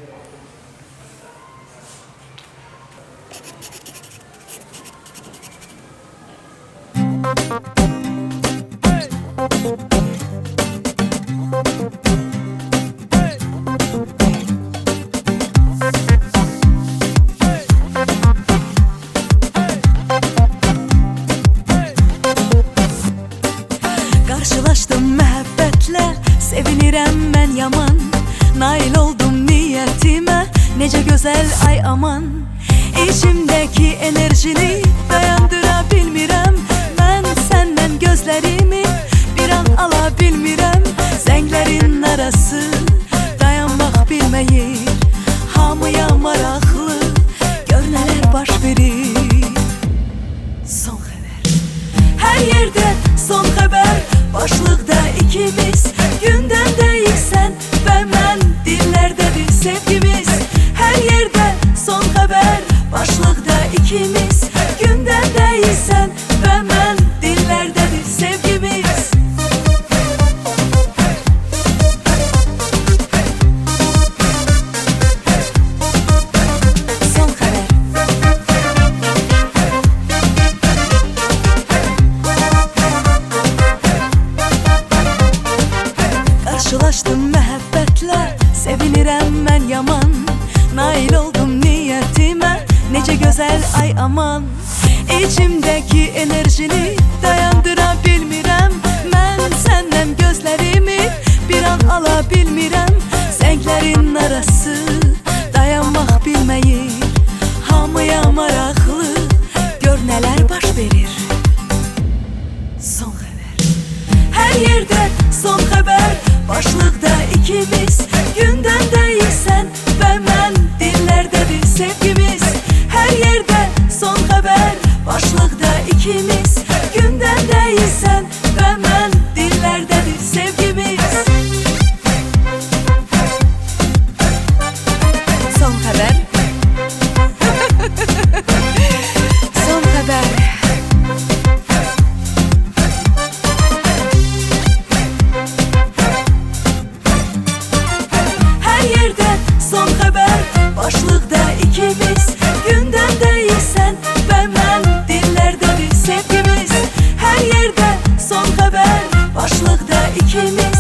Karşılaşdım məhəbbətlə, sevinirəm mən yaman. Nail oldum niyyətimə, necə gözəl ay aman. İçimdəki enerjini dayandıra bilmirəm. Mən səndən gözlərimi bir an ala bilmirəm. Zənglərin arası dayanmaq bilməyir. Hamıya maraqlı, gör nələr baş verir. Son xəbər, hər yerdə son xəbər. Başlıqda ikimiz, gündən deyilsən və mən, dillərdədir sevgimiz. Hər yerdə son xəbər. Başlıqda ikimiz, gündən deyilsən və mən, dillərdədir sevgimiz. Son xəbər. Karşılaşdım məhəbbətlə, sevinirəm mən yaman. Nail oldum niyyətimə, necə gözəl ay aman. İçimdəki enerjini dayandıra bilmirəm. Mən səndən gözlərimi bir an ala bilmirəm. Zənglərin arası dayanmaq bilməyir. Hamıya maraqlı, gör nələr baş verir. Son xəbər, hər yerdə son xəbər. Başlıqda ikimiz, gündən deyilsən və mən, dillərdədir sevgimiz. Hər yerdə son xəbər. Başlıqda ikimiz, gündən deyilsən və mən, dillərdədir sevgimiz. Son xəbər. Son xəbər. Son xəbər. Başlıqda ikimiz, gündən deyilsən və mən, dillərdədir sevgimiz. Hər yerdə son xəbər. Başlıqda ikimiz.